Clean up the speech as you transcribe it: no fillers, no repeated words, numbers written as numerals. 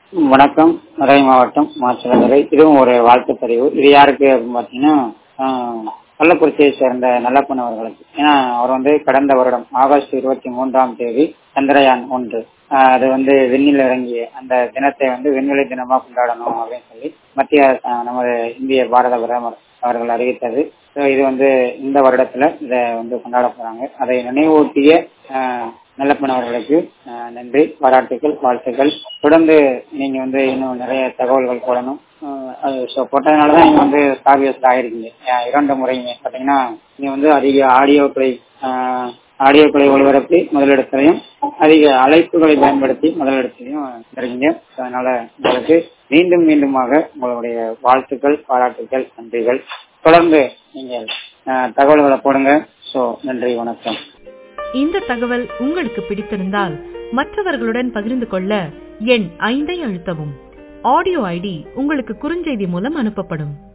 வணக்கம். மதுரை மாவட்டம் மாச்சலதுறை. இதுவும் ஒரு வாழ்த்து பதிவு. இது யாருக்கு அப்படின்னு பாத்தீங்கன்னா, கள்ளக்குறிச்சியை சேர்ந்த நல்லப்பன் அவர்களுக்கு. ஏன்னா அவர் கடந்த வருடம் ஆகஸ்ட் 23 சந்திரயான் 1 அது விண்ணில் இறங்கிய அந்த தினத்தை விண்வெளி தினமா கொண்டாடணும் அப்படின்னு சொல்லி மத்திய நமது இந்திய பாரத பிரதமர் அவர்கள் அறிவித்தது. இது இந்த வருடத்துல இதை கொண்டாட போறாங்க. அதை நினைவூட்டிய நல்லப்பன் அவர்களுக்கு நன்றி, பாராட்டுகள், வாழ்த்துக்கள். தொடர்ந்து நீங்க இன்னும் நிறைய தகவல்கள் போடணும். போட்டதுனாலதான் நீங்க காவியத்தில் ஆயிருக்கீங்க. 2 முறையுமே பாத்தீங்கன்னா நீங்க அதிக ஆடியோக்களை ஒளிபரப்பி முதலிடத்திலையும் அதிக அழைப்புகளை பயன்படுத்தி முதலிடத்திலையும் இருக்கீங்க. அதனால உங்களுக்கு மீண்டும் மீண்டுமாக உங்களுடைய வாழ்த்துக்கள், பாராட்டுகள், நன்றிகள். தொடர்ந்து நீங்கள் தகவல்களை போடுங்க. நன்றி, வணக்கம். இந்த தகவல் உங்களுக்கு பிடித்திருந்தால் மற்றவர்களுடன் பகிர்ந்து கொள்ள எண் 5 அழுத்தவும். ஆடியோ ஐடி உங்களுக்கு குறுஞ்செய்தி மூலம் அனுப்பப்படும்.